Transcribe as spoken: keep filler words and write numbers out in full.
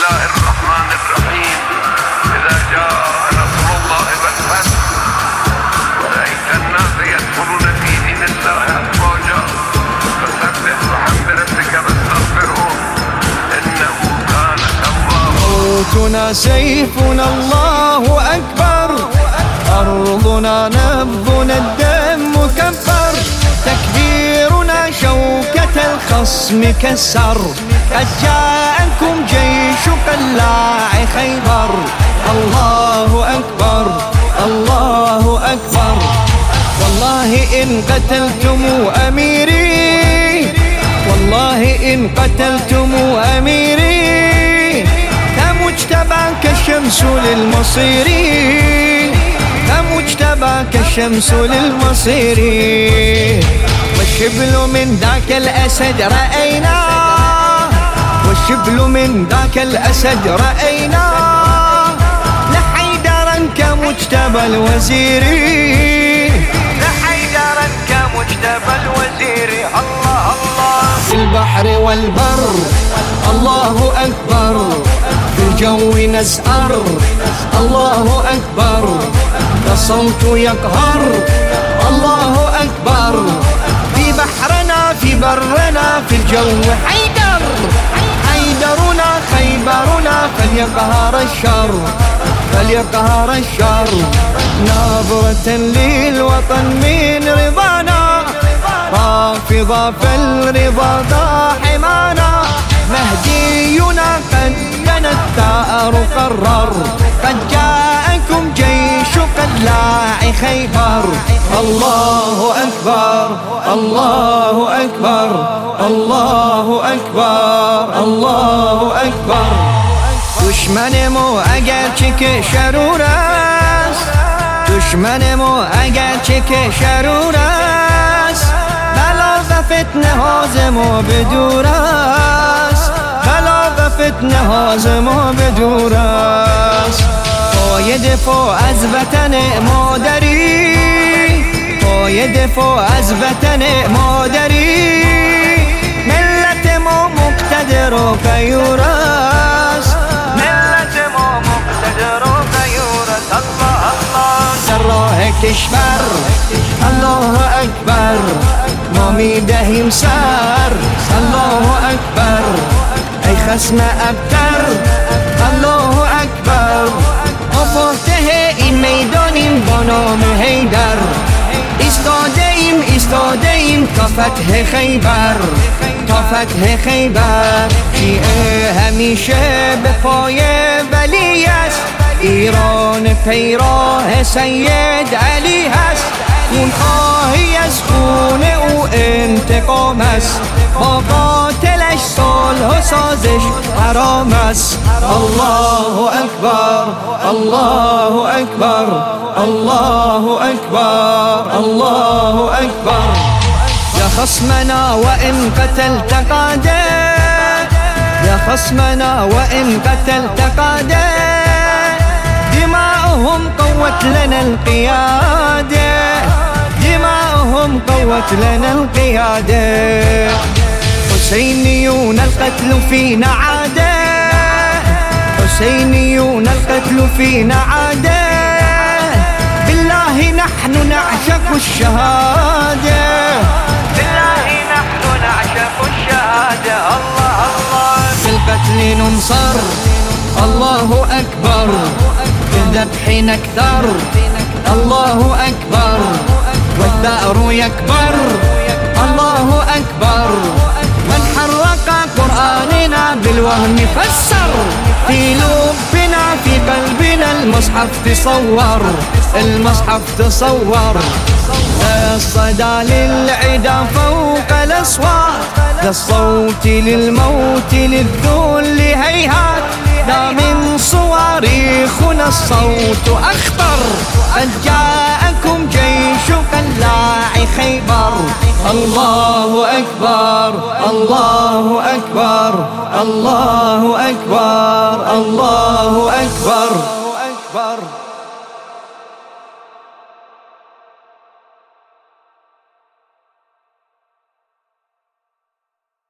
الله الرحمن الرحيم. إذا جاء نصر الله والفتح ورأيت الناس يدخلون في دين الله أفواجا فسبح بحمد ربك واستغفره إنه كان توابا. صوتنا سيفنا الله أكبر، أرضنا نبضنا الدم مكبر، تكبيرنا شوكة الخصم كسر، قد جاءكم جيش قلاع خيبر. الله أكبر الله أكبر. والله إن قتلتم أميري، والله إن قتلتم أميري، كمجتباك الشمس للمصير، كمجتباك الشمس للمصير. والشبل من ذاك الأسد رأينا، والشبل من ذاك الأسد رأينا، لحيدرا كمجتبى الوزير، لحيدرا كمجتبى الوزير. الله الله. في البحر والبر الله أكبر، في الجو نسأر الله أكبر، الصوت يقهر الله أكبر، في بحرنا في برنا في الجو حيدر، حيدرنا خيبرنا فليقهر الشر، فليقهر الشر. ناظرة للوطن من رضانا، رافضة فالرضا ذا حمانا، مهدينا قد بنى الثأر قرر، قد جاءكم جيش قلاع خيبر. الله أكبر الله أكبر الله أكبر الله أكبر. دشمنمو اگر چه کشور است، دشمنمو اگر چه کشور است، بلا و فتنه ها ز ما بدور است، بلا و فتنه ها ز ما بدور است. پای دفاع از وطن مادری، پای دفاع از وطن مادری، ملت ما مقتدر و غیور است، ملت ما مقتدر و غیور است. الله الله. در راه کشور الله اکبر، ما می دهیم سر الله اکبر، ای خصم ابتر الله اکبر. ما فاتح این میدانیم با نام حیدر، ایستاده ایم ایستاده ایم تا فتح خیبر، تا فتح خیبر. شیعه همیشه به پای ولی است، ایران پیراه سید علی هست، خون خواهی از خون او انتقام است، با قاتلش صلح و سازش حرام است. الله اکبر الله اکبر الله اکبر الله اکبر. يا خصمنا وإن قتلت قادة، يا خصمنا وإن قتلت قادة، دماؤهم قوت لنا القيادة، دماؤهم قوت لنا القيادة. حسينيون القتل فينا عادة، حسينيون القتل فينا عادة، بالله نحن نعشق الشهادة، بالله نحن نعشق الشهادة. الله الله. في القتل ننصر الله أكبر، في الذبح نكثر الله أكبر، والثأر يكبر الله أكبر. من حرق قرآننا بالوهم فسر، في لبنا في قلبنا المصحف تصور، المصحف تصور. الصدى للعدا فوق الأصوات، للصوت للموت للذل هيهات، لا من صواريخنا الصوت أخطر، قد جاءكم جيش قلاع خيبر. الله أكبر الله أكبر الله أكبر الله أكبر.